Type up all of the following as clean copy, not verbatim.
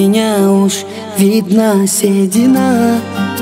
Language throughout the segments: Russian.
меня уж видна седина.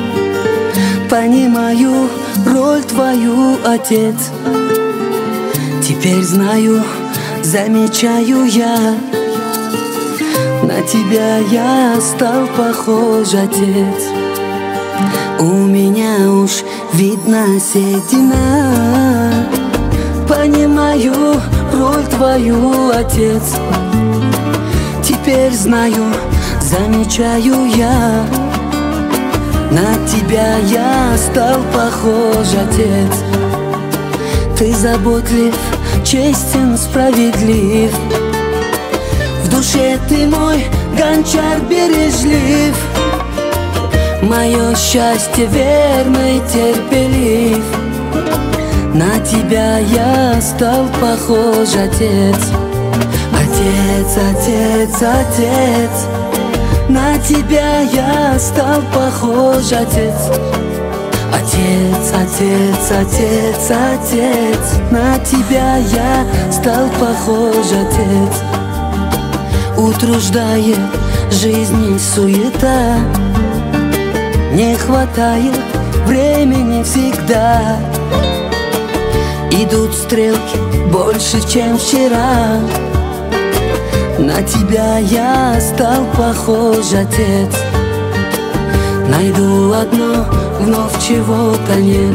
Понимаю роль твою, отец. Теперь знаю, замечаю я, на тебя я стал похож, отец. У меня уж видна седина. Понимаю роль твою, отец. Теперь знаю, замечаю я, на тебя я стал похож, отец. Ты заботлив, честен, справедлив. В душе ты мой гончар бережлив. Мое счастье верный, терпелив. На тебя я стал похож, отец. Отец, отец, отец. На тебя я стал похож, отец. Отец, отец, отец, отец. На тебя я стал похож, отец. Утруждает жизни суета, не хватает времени всегда. Идут стрелки больше, чем вчера. На тебя я стал похож, отец. Найду одно, вновь чего-то нет.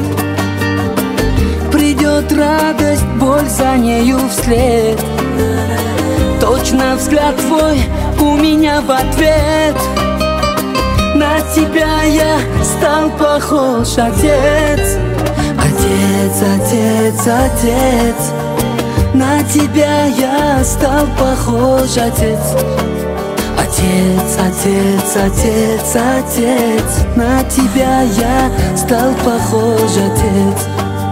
Придет радость, боль за нею вслед. Точно взгляд твой у меня в ответ. На тебя я стал похож, отец. Отец, отец, отец. На тебя я стал похож, отец. Отец, отец, отец, отец. На тебя я стал похож, отец.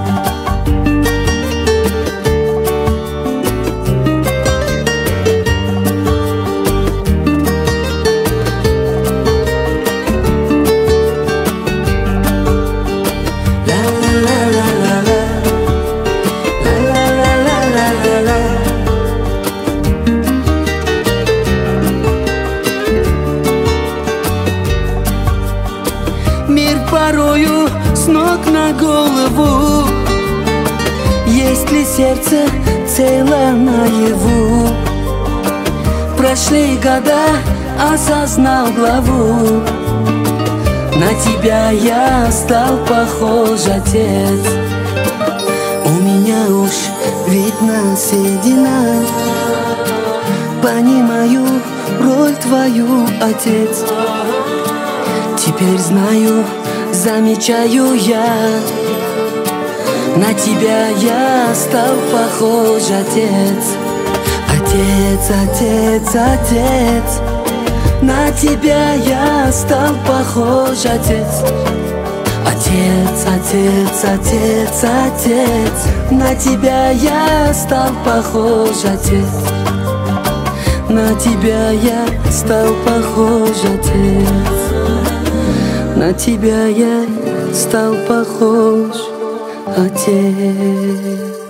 Мир порою с ног на голову. Есть ли сердце цело наяву? Прошли года, осознал главу. На тебя я стал похож, отец. У меня уж видна седина. Понимаю роль твою, отец. Теперь знаю, замечаю я, на тебя я стал похож, отец. Отец, отец, отец. На тебя я стал похож, отец. Отец, отец, отец, отец. На тебя я стал похож, отец. На тебя я стал похож, отец. На тебя я стал похож, отец.